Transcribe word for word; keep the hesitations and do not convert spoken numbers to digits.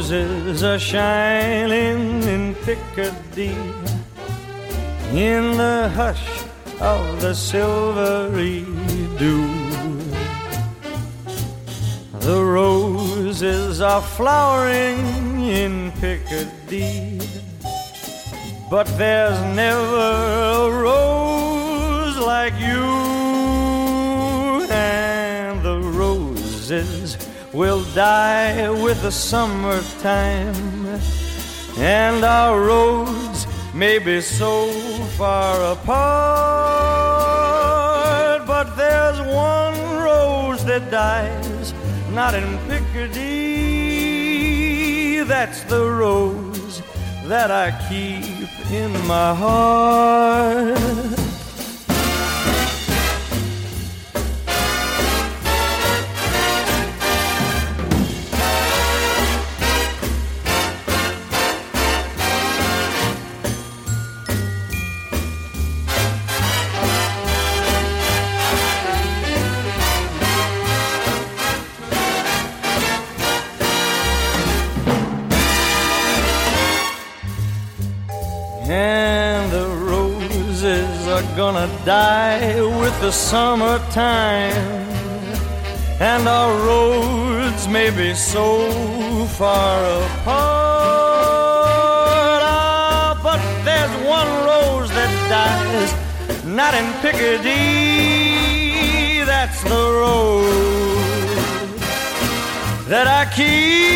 roses are shining in Piccadilly in the hush of the silvery dew. The roses are flowering in Piccadilly, but there's never a rose like you. And the roses will die with the summertime, and our roads may be so far apart, but there's one rose that dies not in Piccadilly. That's the rose that I keep in my heart. And the roses are gonna die with the summertime, and our roads may be so far apart. Ah, but there's one rose that dies not in Piccadilly. That's the rose that I keep